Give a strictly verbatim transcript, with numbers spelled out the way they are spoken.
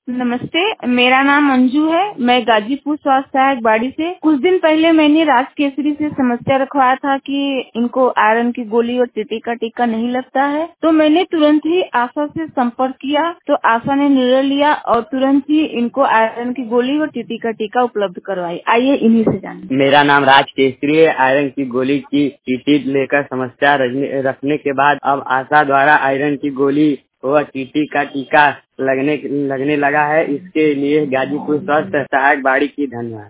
नमस्ते, मेरा नाम अंजू है। मैं गाजीपुर स्वास्थ्य सहायक बाड़ी से। कुछ दिन पहले मैंने राज केसरी से समस्या रखवाया था कि इनको आयरन की गोली और टीटी का टीका नहीं लगता है, तो मैंने तुरंत ही आशा से संपर्क किया तो आशा ने निर्णय लिया और तुरंत ही इनको आयरन की गोली और टीटी का टीका उपलब्ध करवाई। आइए इन्हीं से जानें। मेरा नाम राज केसरी है। आयरन की गोली की टीटी लेकर समस्या रखने के बाद अब आशा द्वारा आयरन की गोली और टीटी का टीका लगने लगने लगा है। इसके लिए गाजीपुर स्वास्थ्य सहायक बाड़ी की धन्यवाद।